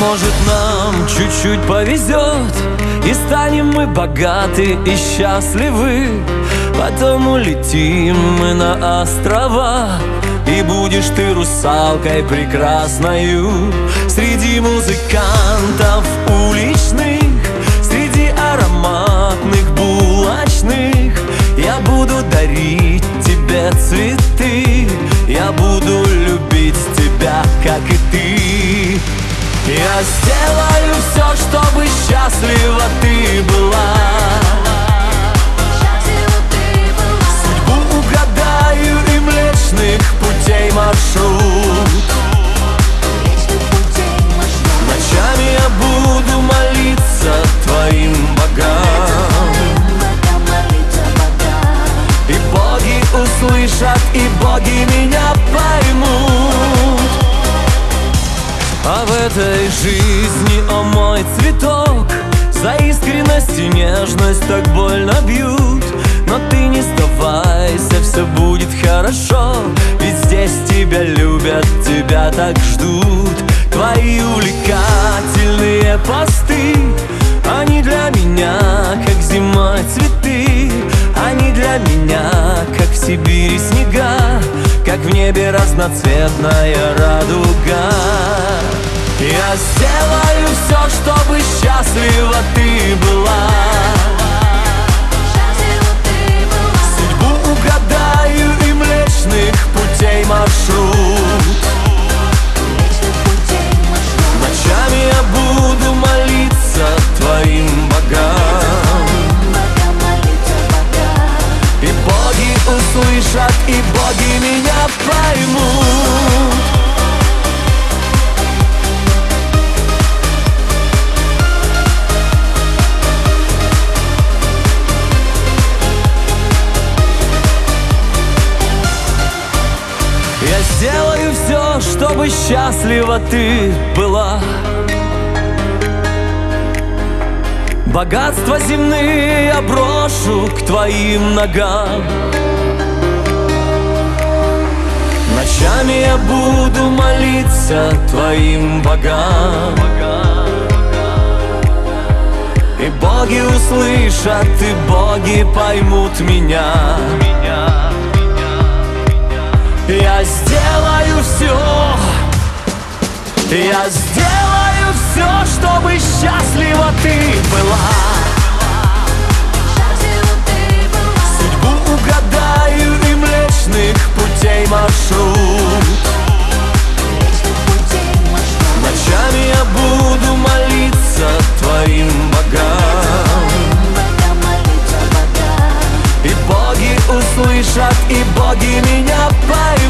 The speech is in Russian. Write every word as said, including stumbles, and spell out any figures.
может, нам чуть-чуть повезет, и станем мы богаты и счастливы. Потом улетим мы на острова, и будешь ты русалкой прекрасною. Среди музыкантов уличных, среди ароматных булочных я буду дарить тебе цветы, я буду любить тебя, как и ты. Я сделаю все, чтобы счастлива ты была. Судьбу угадаю и Млечных Путей маршрут. Ночами я буду молиться твоим богам, и боги услышат, и боги меня поймут. А в этой жизни, о мой цветок, за искренность и нежность так больно бьют. Но ты не сдавайся, все будет хорошо, ведь здесь тебя любят, тебя так ждут. Твои увлекательные посты, они для меня, как зимой цветы. Они для меня, как в Сибири снега, как в небе разноцветная радуга. Я сделаю все, чтобы счастлива ты была. Судьбу угадаю и Млечных Путей маршрут. Ночами я буду молиться твоим богам, и боги услышат, и боги меня поймут. Я сделаю все, чтобы счастлива ты была. Богатства земные я брошу к твоим ногам. Ночами я буду молиться твоим богам, и боги услышат, и боги поймут меня. Я сделаю все, я сделаю все, чтобы счастлива ты была. Судьбу угадаю и Млечных Путей маршрут. Ночами я буду молиться твоим богам, и боги услышат, и боги меня поймут.